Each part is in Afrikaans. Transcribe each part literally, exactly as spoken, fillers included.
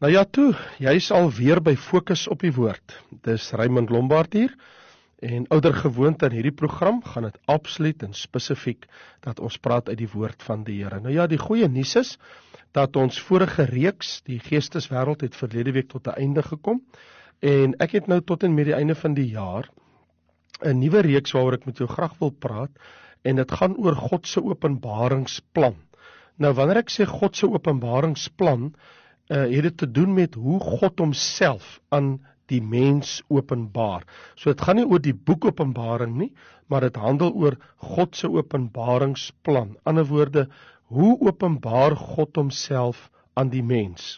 Nou ja toe, jy is al weer by Fokus op die Woord. Dis Raymond Lombard hier, en ouder gewoonte in hierdie program gaan dit absoluut en spesifiek dat ons praat uit die woord van die Here. Nou ja, die goeie nuus is dat ons vorige reeks, die Geesteswêreld, het verlede week tot 'n einde gekom, en ek het nou tot en met die einde van die jaar 'n nuwe reeks waaroor ek met jou graag wil praat, en dit gaan oor God se openbaringsplan. Nou wanneer ek sê God se openbaringsplan, Uh, het dit te doen met hoe God homself aan die mens openbaar. So dit gaan nie oor die boek Openbaring nie, maar dit handel oor God se openbaringsplan. Ander woorde, hoe openbaar God homself aan die mens?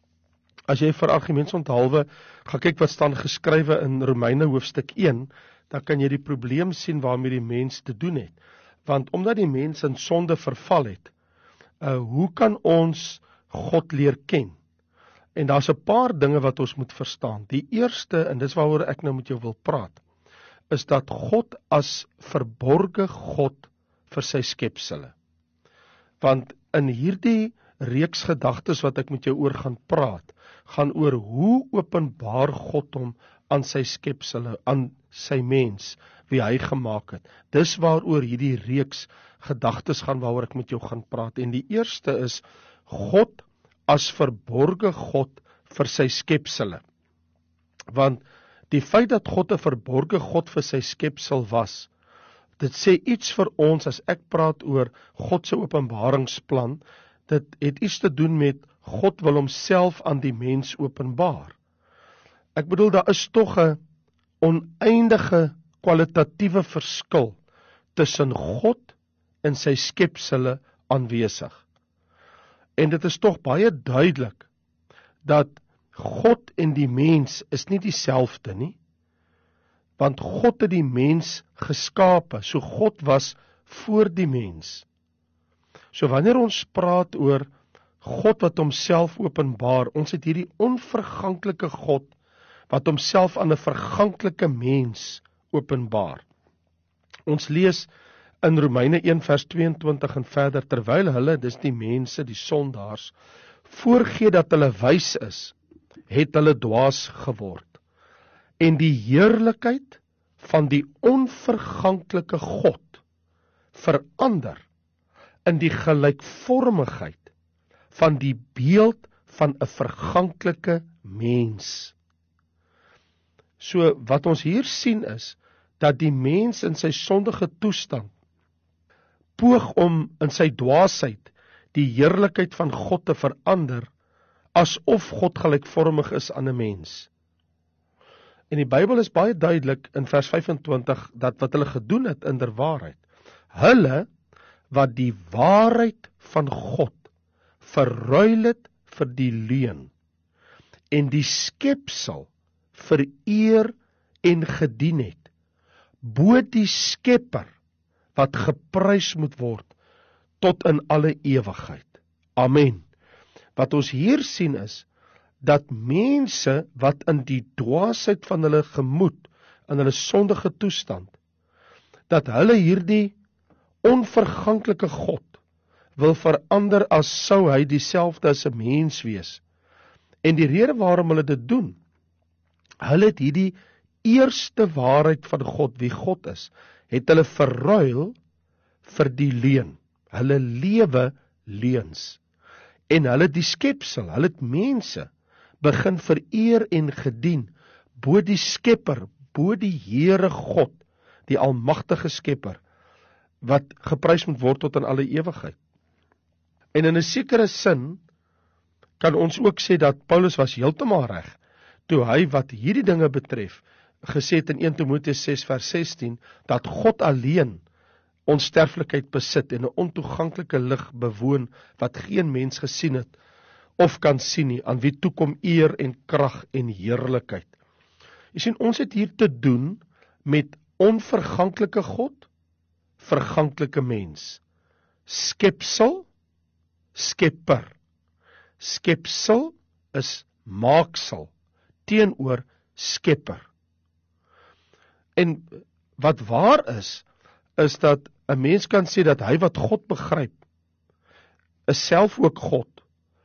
As jy vir argumentsonthaalwe gaan kyk wat staan geskrywe in Romeine hoofstuk een, dan kan jy die probleem sien waarmee die mens te doen het. Want omdat die mens in sonde verval het, uh, hoe kan ons God leer ken? En daar's 'n paar dinge wat ons moet verstaan. Die eerste, en dis waaroor ek nou met jou wil praat, is dat God as verborge God vir sy skepsele. Want in hierdie reeks gedagtes wat ek met jou oor gaan praat, gaan oor hoe openbaar God hom aan sy skepsele, aan sy mens, wie hy gemaak het. Dis waaroor hierdie reeks gedagtes gaan, waaroor ek met jou gaan praat. En die eerste is God as verborge God vir sy skepsele. Want die feit dat God 'n verborge God vir sy skepsel was, dit sê iets vir ons as ek praat oor God se openbaringsplan. Dit het iets te doen met God wil homself aan die mens openbaar. Ek bedoel, daar is tog 'n oneindige kwalitatiewe verskil tussen God en sy skepsele aanwesig. En dit is tog baie duidelik dat God en die mens is nie dieselfde nie, want God het die mens geskape, so God was voor die mens. So wanneer ons praat oor God wat homself openbaar, ons het hierdie onverganklike God wat homself aan 'n verganklike mens openbaar. Ons lees in Romeine een vers tweeëntwintig en verder, terwyl hulle, dis die mense, die sondaars, voorgee dat hulle wys is, het hulle dwaas geword. En die heerlikheid van die onverganklike God verander in die gelykvormigheid van die beeld van 'n verganklike mens. So wat ons hier sien is, dat die mens in sy sondige toestand poog om in sy dwaasheid die heerlikheid van God te verander, asof God gelykvormig is aan 'n mens. En die Bybel is baie duidelik in vers vyfentwintig, dat wat hulle gedoen het in der waarheid, hulle wat die waarheid van God verruil het vir die leuen, en die skepsel vereer en gedien het, bo die Skepper, wat geprys moet word tot in alle ewigheid. Amen. Wat ons hier sien is, dat mense wat in die dwaasheid van hulle gemoed, in hulle sondige toestand, dat hulle hierdie onverganklike God wil verander as sou hy dieselfde as 'n mens wees. En die rede waarom hulle dit doen, hulle het hierdie eerste waarheid van God, wie God is, het hulle verruil vir die leuen. Hulle lewe leuns. En hulle die skepsel, hulle het mense, begin vereer en gedien, bo die Skepper, bo die Here God, die almagtige Skepper, wat geprys moet word tot in alle ewigheid. En in 'n sekere sin, kan ons ook sê dat Paulus was heeltemal reg, toe hy wat hierdie dinge betref, gesê het in eerste Timoteus ses vers sestien, dat God alleen onsterflikheid besit en 'n ontoeganklike lig bewoon, wat geen mens gesien het, of kan sien nie, aan wie toekom eer en krag en heerlikheid. Jy sien, ons het hier te doen met onverganklike God, verganklike mens, skepsel, skepper. Skepsel is maaksel, teenoor skepper. En wat waar is, is dat 'n mens kan sê dat hy wat God begryp, is self ook God,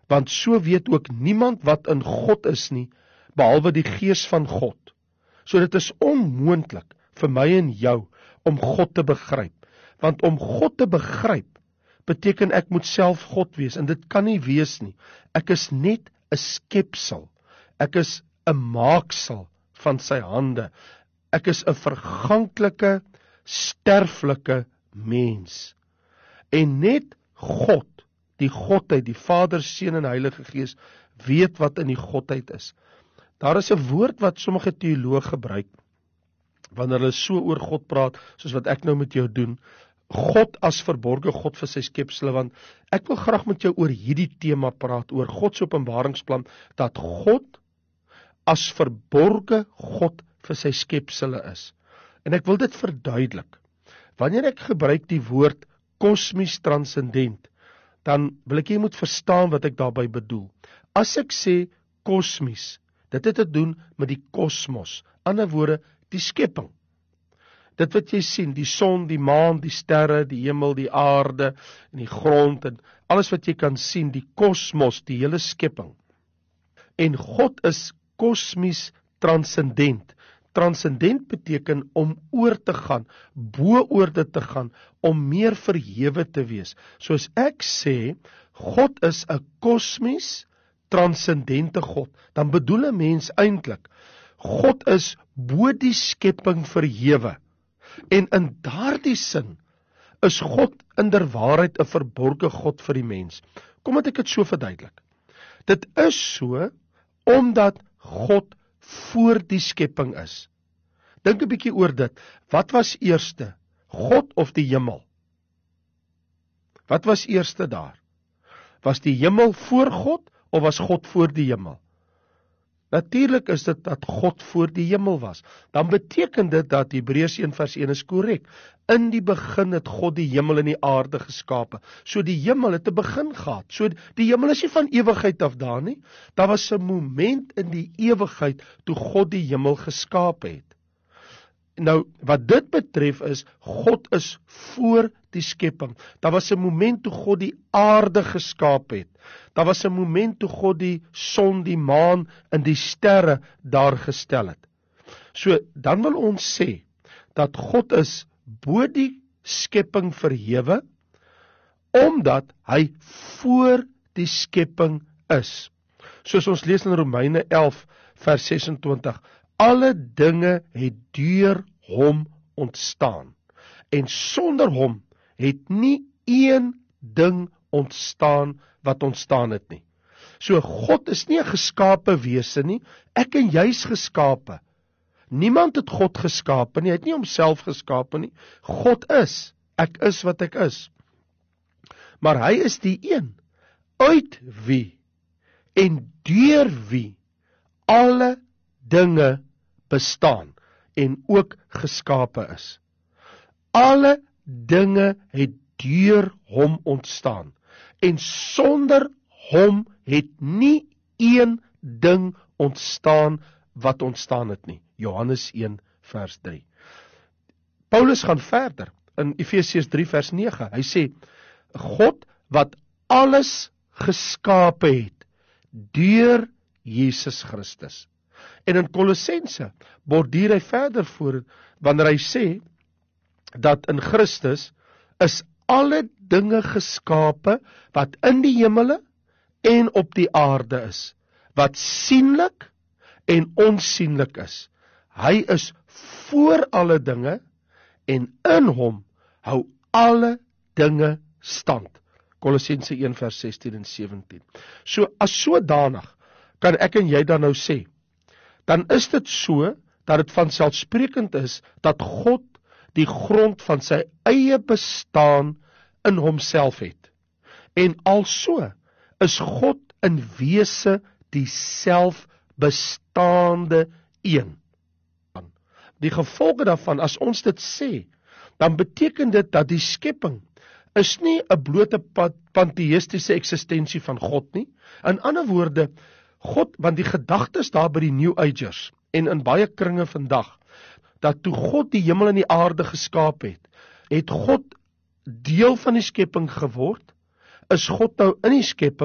want so weet ook niemand wat in God is nie, behalwe die Gees van God. So dit is onmoontlik vir my en jou om God te begryp, want om God te begryp, beteken ek moet self God wees, en dit kan nie wees nie. Ek is net 'n skepsel, ek is 'n maaksel van sy hande, ek is 'n verganklike, sterflike mens. En net God, die Godheid, die Vader, Seun en Heilige Gees, weet wat in die Godheid is. Daar is 'n woord wat sommige teoloë gebruik, wanneer hulle so oor God praat, soos wat ek nou met jou doen, God as verborge God vir sy skepsele, want ek wil graag met jou oor hierdie tema praat, oor God se openbaringsplan, dat God as verborge God vir sy skepsele is. En ek wil dit verduidelik. Wanneer ek gebruik die woord kosmies transcendent, dan wil ek jy moet verstaan wat ek daarby bedoel. As ek sê kosmies, dit het te doen met die kosmos, ander woorde, die skepping. Dit wat jy sien, die son, die maan, die sterre, die hemel, die aarde, en die grond, en alles wat jy kan sien, die kosmos, die hele skepping. En God is kosmies transcendent. Transcendent beteken om oor te gaan, bo oor dit te gaan, om meer verhewe te wees. Soos ek sê, God is 'n kosmies transcendente God, dan bedoel 'n mens eintlik, God is bo die skepping verhewe. En in daardie sin is God inderwaarheid 'n verborge God vir die mens. Kom dat ek dit so verduidelik. Dit is so omdat God voor die skepping is. Dink 'n bietjie oor dit. Wat was eerste? God of die hemel? Wat was eerste daar? Was die hemel voor God of was God voor die hemel? Natuurlik is dit dat God voor die hemel was. Dan beteken dit dat Hebreërs een vers een is korrek. In die begin het God die hemel en die aarde geskape. So die hemel het 'n begin gehad. So die hemel is nie van ewigheid af daar nie. Daar was 'n moment in die ewigheid toe God die hemel geskaap het. Nou, wat dit betref is, God is voor die skepping. Daar was 'n moment toe God die aarde geskaap het. Daar was 'n moment toe God die son, die maan en die sterre daar gestel het. So, dan wil ons sê, dat God is bo die skepping verhewe, omdat hy voor die skepping is. Soos ons lees in Romeine elf, vers sesentwintig, alle dinge het deur hom ontstaan, en sonder hom het nie een ding ontstaan wat ontstaan het nie. So God is nie 'n geskape wese nie, ek en jy is geskape. Niemand het God geskape nie, hy het nie homself geskape nie. God is, ek is wat ek is. Maar hy is die een, uit wie en deur wie alle dinge bestaan en ook geskape is. Alle dinge het deur hom ontstaan, en sonder hom het nie een ding ontstaan wat ontstaan het nie. Johannes een vers drie. Paulus gaan verder in Efesiërs drie vers nege. Hy sê, God wat alles geskape het deur Jesus Christus. En in Kolossense borduur hy verder voor, wanneer hy sê, dat in Christus is alle dinge geskape wat in die hemele en op die aarde is, wat sienlik en onsienlik is. Hy is voor alle dinge en in hom hou alle dinge stand. Kolossense een vers sestien en sewentien. So as sodanig kan ek en jy dan nou sê, dan is dit so dat dit vanselfsprekend is dat God die grond van sy eie bestaan in homself het. En also is God in wese die selfbestaande een. Die gevolge daarvan, as ons dit sê, dan beteken dit dat die skepping is nie 'n blote panteïstiese eksistensie van God nie. In ander woorde, God, want die gedagtes daar by die New Agers en in baie kringe vandag, dat toe God die hemel en die aarde geskaap het, het God deel van die skepping geword, is God nou in die skepping,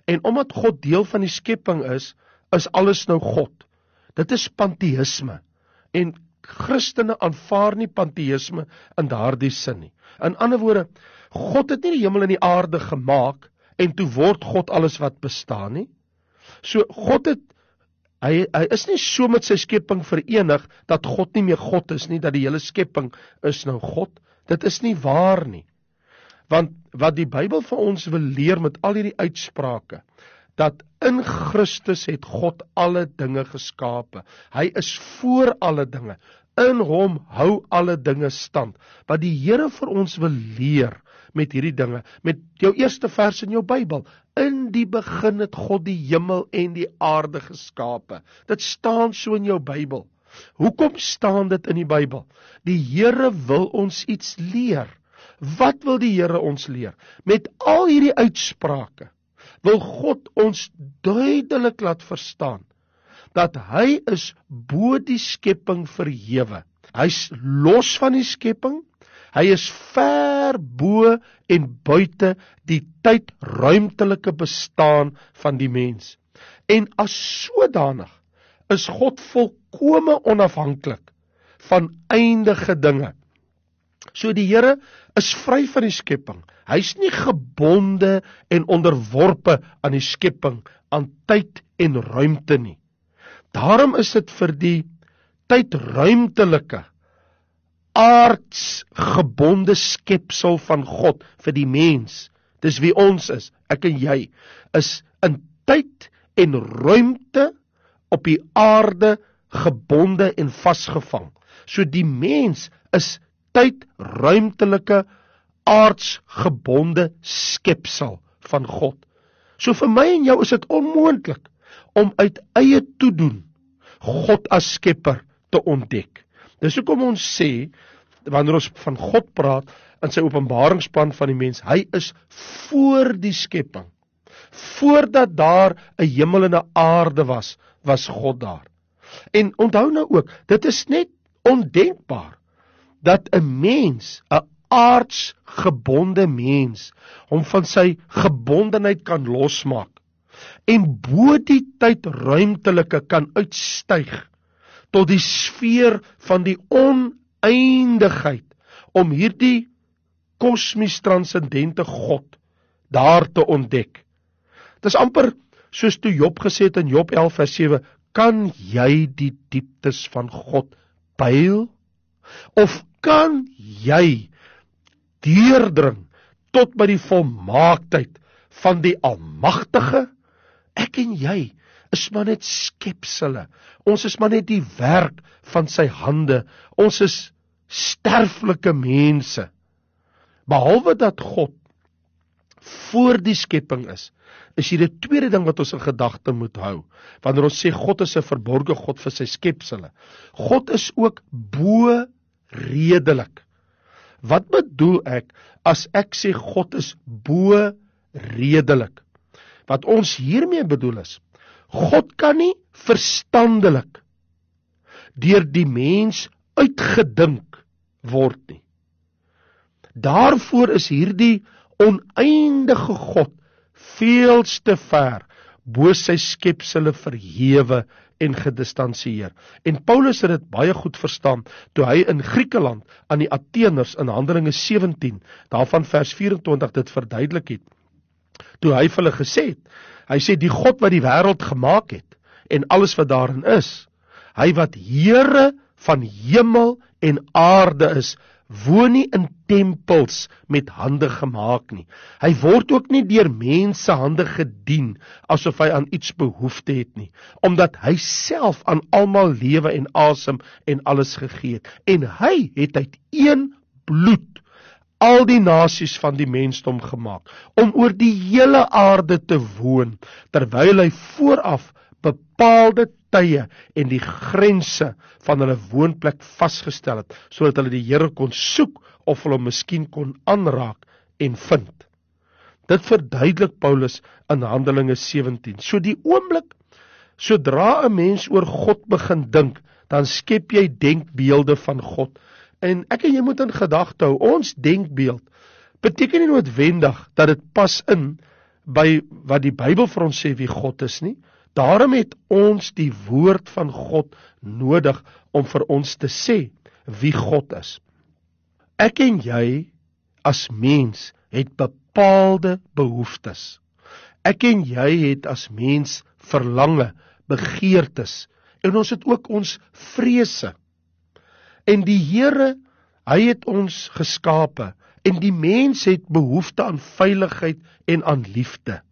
En omdat God deel van die skepping is, is alles nou God. Dit is pantheïsme. En Christene aanvaar nie pantheïsme in daardie sin nie. In ander woorde, God het nie die hemel en die aarde gemaak, en toe word God alles wat bestaan nie. So God het, hy, hy is nie so met sy skepping verenig, dat God nie meer God is nie, dat die hele skepping is nou God. Dit is nie waar nie. Want wat die Bybel vir ons wil leer met al hierdie uitsprake, dat in Christus het God alle dinge geskape. Hy is voor alle dinge. In hom hou alle dinge stand. Wat die Here vir ons wil leer met hierdie dinge, met jou eerste vers in jou Bybel, in die begin het God die hemel en die aarde geskape. Dit staan so in jou Bybel. Hoekom staan dit in die Bybel? Die Here wil ons iets leer. Wat wil die Here ons leer? Met al hierdie uitsprake wil God ons duidelik laat verstaan dat hy is bo die skepping verhewe. Hy's los van die skepping, hy is ver bo en buite die tyd-ruimtelike bestaan van die mens. En as sodanig is God volkome onafhanklik van eindige dinge. So die Here is vry van die skepping. Hy's nie gebonde en onderworpe aan die skepping, aan tyd en ruimte nie. Daarom is dit vir die tyd-ruimtelike, aardsgebonde skepsel van God, vir die mens, dis wie ons is, ek en jy, is in tyd en ruimte op die aarde gebonde en vasgevang. So die mens is tyd-ruimtelike, aardsgebonde skepsel van God. So vir my en jou is dit onmoontlik om uit eie toedoen God as skepper te ontdek. Dis hoekom ons sê, wanneer ons van God praat, in sy openbaringsplan van die mens, hy is voor die skepping. Voordat daar 'n hemel en 'n aarde was, was God daar. En onthou nou ook, dit is net ondenkbaar, dat 'n mens, 'n aardsgebonde mens, hom van sy gebondenheid kan losmaak, en bo die tyd-ruimtelike kan uitstyg, tot die sfeer van die oneindigheid, om hierdie kosmies transcendente God daar te ontdek. Dit is amper soos toe Job gesê het in Job elf vers sewe, kan jy die dieptes van God pyl? Of kan jy deurdring tot by die volmaaktheid van die Almagtige? Ek en jy is maar net skepsele. Ons is maar net die werk van sy hande. Ons is sterflike mense. Behalwe dat God voor die skepping is, is hier die tweede ding wat ons in gedagte moet hou. Wanneer ons sê God is 'n verborgde God vir sy skepsele. God is ook bo redelik. Wat bedoel ek as ek sê God is bo redelik? Wat ons hiermee bedoel is, God kan nie verstandelik deur die mens uitgedink word nie. Daarvoor is hierdie oneindige God veels te ver bo sy skepsele verhewe en gedistansieer. En Paulus het dit baie goed verstaan toe hy in Griekeland aan die Atheners in Handelinge sewentien, daarvan vers vyf-en-twintig dit verduidelik het. Toe hy vir hulle gesê het, hy sê die God wat die wêreld gemaak het en alles wat daarin is, hy wat Here van hemel en aarde is, woon nie in tempels met hande gemaak nie. Hy word ook nie deur mense hande gedien, asof hy aan iets behoefte het nie, omdat hy self aan almal lewe en asem en alles gegee het. En hy het uit een bloed al die nasies van die mensdom gemaak, om oor die hele aarde te woon, terwyl hy vooraf bepaalde tye en die grense van hulle woonplek vasgestel het, sodat hulle die Here kon soek of hulle miskien kon aanraak en vind. Dit verduidelik Paulus in Handelinge sewentien. So die oomblik, sodra 'n mens oor God begin dink, dan skep jy denkbeelde van God. En ek en jy moet in gedagte hou, ons denkbeeld beteken nie noodwendig dat dit pas in by wat die Bybel vir ons sê wie God is nie. Daarom het ons die woord van God nodig om vir ons te sê wie God is. Ek en jy as mens het bepaalde behoeftes. Ek en jy het as mens verlange, begeertes, en ons het ook ons vrese. En die Here, hy het ons geskape, en die mens het behoefte aan veiligheid en aan liefde.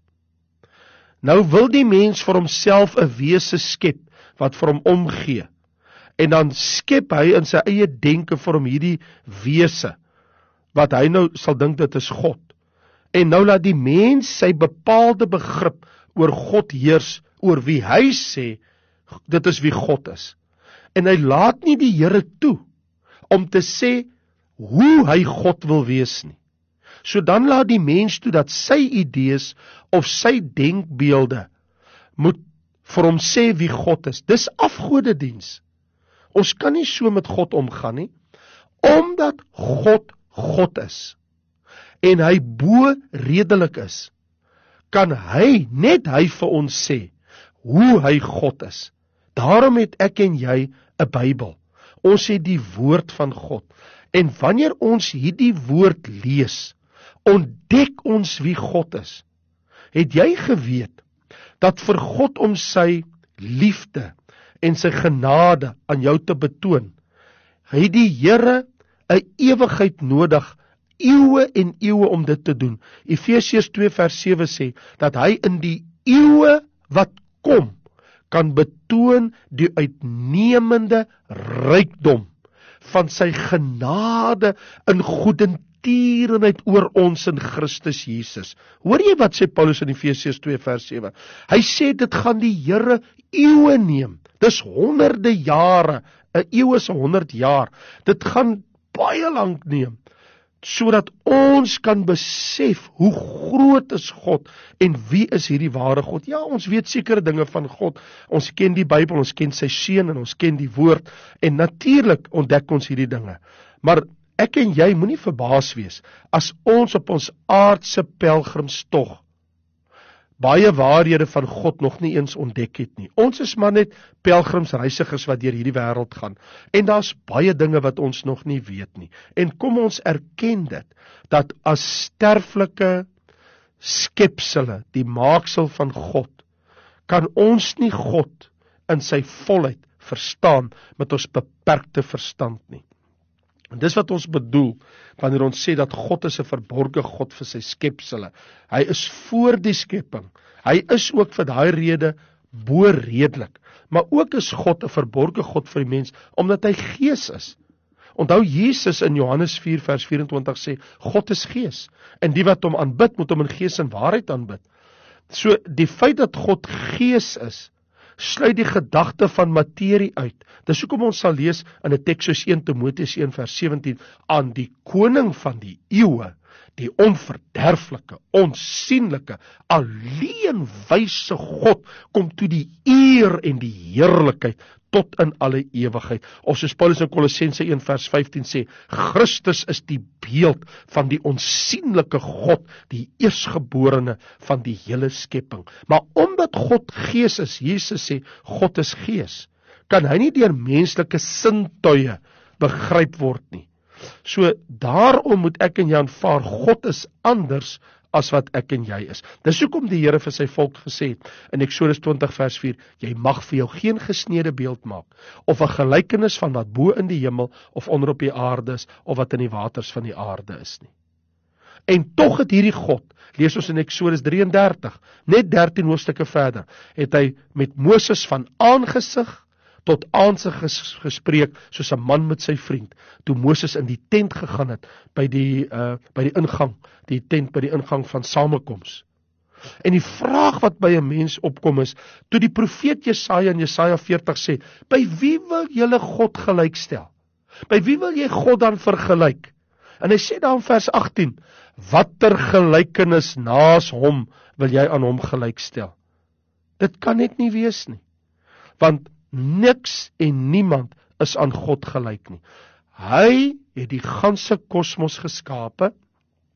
Nou wil die mens vir homself 'n wese skep, wat vir hom omgee, en dan skep hy in sy eie denke vir hom hierdie wese, wat hy nou sal dink dit is God. En nou laat die mens sy bepaalde begrip oor God heers, oor wie hy sê, dit is wie God is. En hy laat nie die Here toe, om te sê, hoe hy God wil wees nie. So dan laat die mens toe, dat sy idees, of sy denkbeelde, moet vir hom sê wie God is. Dis afgodediens. Ons kan nie so met God omgaan nie, omdat God God is, en hy bo redelik is, kan hy, net hy vir ons sê, hoe hy God is. Daarom het ek en jy 'n Bybel. Ons het die woord van God. En wanneer ons hierdie woord lees, ontdek ons wie God is. Het jy geweet, dat vir God om sy liefde en sy genade aan jou te betoon, het die Here 'n ewigheid nodig, eeue en eeue om dit te doen. Efesiërs twee vers sewe sê, dat hy in die eeue wat kom, kan betoon die uitnemende rykdom van sy genade in goedertierenheid oor ons in Christus Jesus. Hoor jy wat sê Paulus in Efesiërs twee vers sewe? Hy sê dit gaan die Here eeue neem. Dis honderde jare, 'n eeu is honderd jaar. Dit gaan baie lank neem, sodat ons kan besef hoe groot is God en wie is hierdie ware God. Ja, ons weet sekere dinge van God. Ons ken die Bybel, ons ken sy seun en ons ken die woord en natuurlik ontdek ons hierdie dinge. Maar ek en jy moenie verbaas wees as ons op ons aardse pelgrimstog baie waarhede van God nog nie eens ontdek het nie. Ons is maar net pelgrimsreisigers wat deur hierdie wêreld gaan. En daar's baie dinge wat ons nog nie weet nie. En kom ons erken dit, dat as sterflike skepsele, die maaksel van God, kan ons nie God in sy volheid verstaan met ons beperkte verstand nie. En dis wat ons bedoel, wanneer ons sê dat God is 'n verborgde God vir sy skepsele. Hy is voor die skepping. Hy is ook vir daai rede bo redelik. Maar ook is God 'n verborgde God vir die mens, omdat hy gees is. Onthou Jesus in Johannes vier vers vyf-en-twintig sê, God is gees. En die wat hom aanbid, moet hom in gees en waarheid aanbid. So, die feit dat God gees is, sluit die gedagte van materie uit. Dis hoekom ons sal lees in 'n teks soos eerste Timoteus een vers sewentien, aan die koning van die eeue, die onverderflike, onsienlike, alleen wyse God, kom toe die eer en die heerlikheid tot in alle ewigheid. Of soos Paulus in Kolossense een vers vyftien sê, Christus is die beeld van die onsienlike God, die eersgeborene van die hele skepping. Maar omdat God gees is, Jesus sê, God is gees, kan hy nie deur menslike sintuie begryp word nie. So daarom moet ek en jy aanvaar, God is anders as wat ek en jy is. Dis hoekom die Here vir sy volk gesê het in Eksodus twintig vers vier, jy mag vir jou geen gesnede beeld maak, of 'n gelykenis van wat bo in die hemel, of onder op die aarde is, of wat in die waters van die aarde is nie. En tog het hierdie God, lees ons in Eksodus drie en dertig, net dertien hoofstukke verder, het hy met Moses van aangesig tot aansig gespreek, soos 'n man met sy vriend, toe Moses in die tent gegaan het, by die, uh, by die ingang, die tent by die ingang van samekoms. En die vraag wat by 'n mens opkom is, toe die profeet Jesaja in Jesaja veertig sê, by wie wil julle God gelykstel? By wie wil jy God dan vergelyk? En hy sê daar in vers agttien, watter gelykenis naas hom wil jy aan hom gelykstel? Dit kan net nie wees nie, want niks en niemand is aan God gelyk nie. Hy het die ganse kosmos geskape,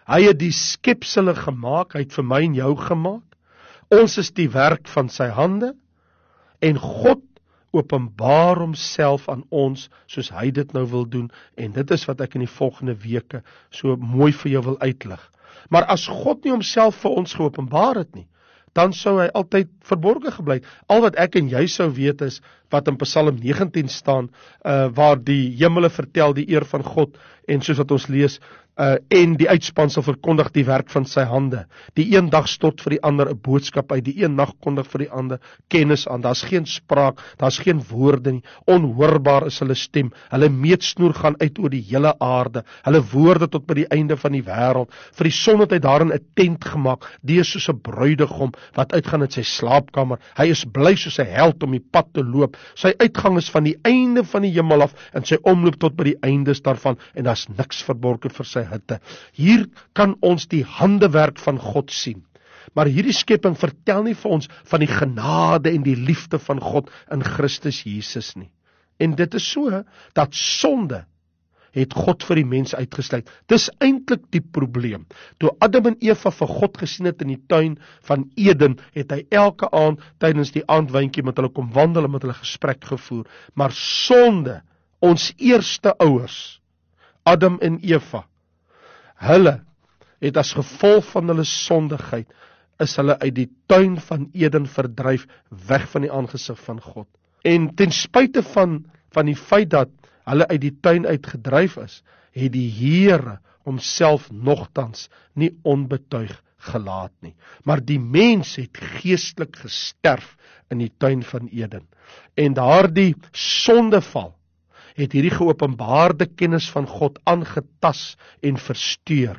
Hy het die skepsele gemaak, hy het vir my en jou gemaak. Ons is die werk van sy hande, en God openbaar homself aan ons, soos hy dit nou wil doen, en dit is wat ek in die volgende weke so mooi vir jou wil uitlig. Maar as God nie homself vir ons geopenbaar het nie, dan sou hy altyd verborge gebly het. Al wat ek en jy sou weet is, wat in Psalm negentien staan, uh, waar die hemele vertel die eer van God, en soos wat ons lees, uh, en die uitspansel verkondig die werk van sy hande. Die een dag stort vir die ander 'n boodskap uit, die een nag kondig vir die ander kennis aan. Daar's geen spraak, daar's geen woorde nie, onhoorbaar is hulle stem, hulle meetsnoer gaan uit oor die hele aarde, hulle woorde tot by die einde van die wêreld. Vir die son het hy daarin 'n tent gemaak, die is soos 'n bruidegom wat uitgaan uit sy slaapkamer. Hy is bly soos 'n held om die pad te loop. Sy uitgang is van die einde van die hemel af en sy omloop tot by die eindes daarvan, en daar's niks verborge vir sy hitte. Hier kan ons die handewerk van God sien. Maar hierdie skepping vertel nie vir ons van die genade en die liefde van God in Christus Jesus nie. En dit is so, dat sonde het God vir die mens uitgesluit. Dis eintlik die probleem. Toe Adam en Eva vir God gesien het in die tuin van Eden, het hy elke aand tydens die aandwyntjie met hulle kom wandel en met hulle gesprek gevoer. Maar sonde, ons eerste ouers, Adam en Eva, hulle het as gevolg van hulle sondigheid, is hulle uit die tuin van Eden verdryf, weg van die aangesig van God. En ten spyte van, van die feit dat hulle uit die tuin uitgedryf is, het die Here homself nogtans nie onbetuig gelaat nie. Maar die mens het geestelik gesterf in die tuin van Eden. En daardie sondeval het hierdie geopenbaarde kennis van God aangetas en versteur.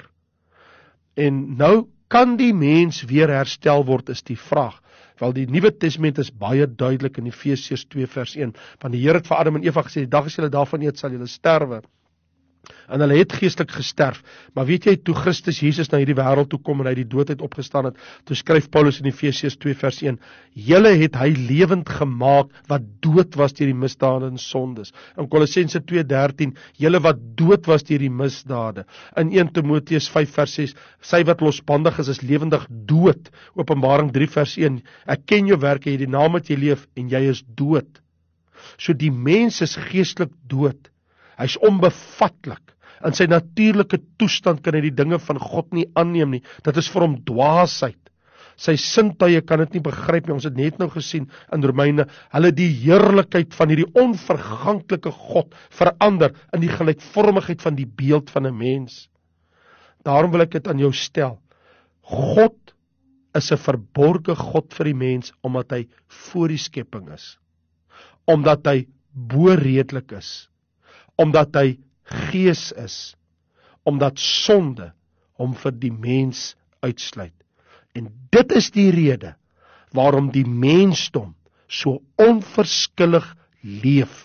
En nou kan die mens weer herstel word, is die vraag. Wel, die Nuwe Testament is baie duidelik in Efesiërs twee vers een, want die Here het vir Adam en Eva gesê, die dag as julle daarvan eet, sal julle sterwe. En hulle het geestelik gesterf. Maar weet jy, toe Christus Jesus na hierdie wêreld toe kom en hy die doodheid opgestaan het, toe skryf Paulus in Efesiërs twee vers een, julle het hy lewend gemaak wat dood was deur die misdade en sondes. In Kolossense twee dertien, julle wat dood was deur die misdade. In een Timoteus vyf vers ses, sy wat losbandig is, is lewendig dood. Openbaring drie vers een, ek ken jou werke, jy die naam wat jy leef en jy is dood. So die mens is geestelik dood. Hy is onbevatlik. In sy natuurlike toestand kan hy die dinge van God nie aanneem nie. Dit is vir hom dwaasheid. Sy sintuie kan dit nie begryp nie. Ons het net nou gesien in Romeine, hulle die heerlikheid van hierdie onverganklike God verander in die gelykvormigheid van die beeld van 'n mens. Daarom wil ek dit aan jou stel. God is 'n verborge God vir die mens, omdat hy voor die skepping is. Omdat hy bo-redelik is. Omdat hy gees is, omdat sonde hom vir die mens uitsluit. En dit is die rede waarom die mensdom so onverskillig leef,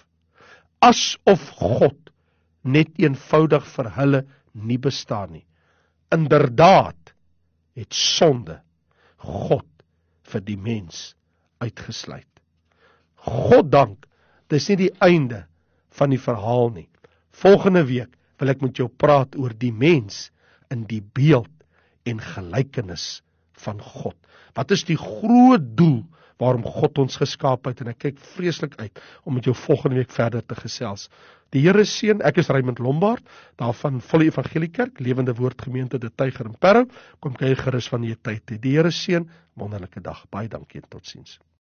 asof God net eenvoudig vir hulle nie bestaan nie. Inderdaad het sonde God vir die mens uitgesluit. God dank, dis nie die einde van die verhaal nie. Volgende week wil ek met jou praat oor die mens in die beeld en gelykenis van God. Wat is die groot doel waarom God ons geskaap het? En ek kyk vreeslik uit om met jou volgende week verder te gesels. Die Here seën. Ek is Raymond Lombard, daarvan Volle Evangelie Kerk, Lewende Woord Gemeente De Tyger in Parow. Kom kyk gerus van die tyd. Die Here seën, wonderlike dag. Baie dankie en totsiens.